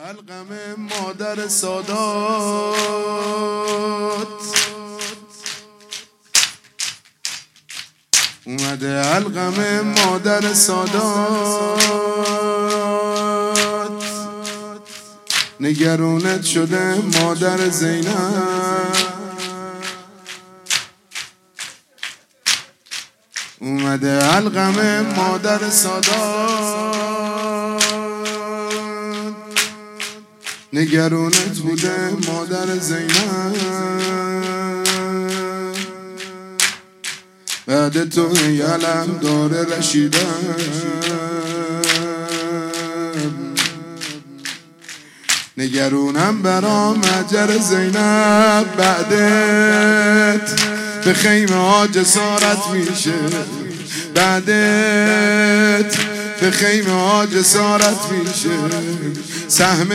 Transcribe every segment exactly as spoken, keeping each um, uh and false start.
الغم مادر سادات اومده، الغم مادر سادات نگرانت شده مادر زینب، اومده الغم مادر سادات نگرانت بوده مادر زینب، بعد تو یلم داره رشیدم، نگرونم برام اجر زینب، بعدت به خیمه ها جسارت میشه، بعدت به خیمه ها جسارت میشه، سهم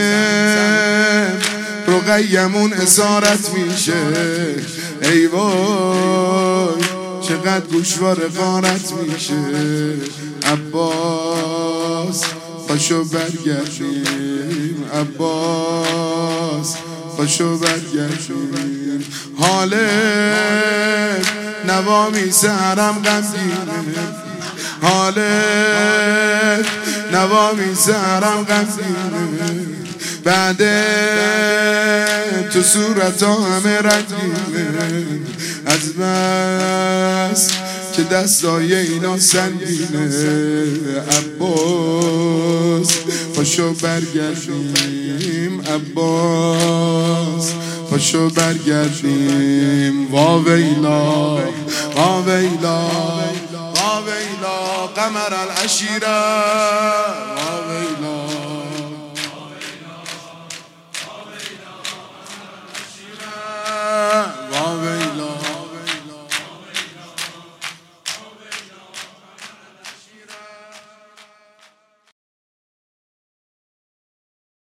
رقیمون اسارت میشه، ای وای چقدر گوشوار غارت میشه. عباس پاشو برگردیم، عباس پاشو برگردیم، حال نوامی سهرم غمگینه، حال نوامی سهرم غمگینه، بعد تو صورتا همه رنگینه، از بس که دستای اینا سنگینه. عباس پاشو برگردیم، عباس پاشو برگردیم، وا ویلا وا ویلا وا ویلا قمر العشیره.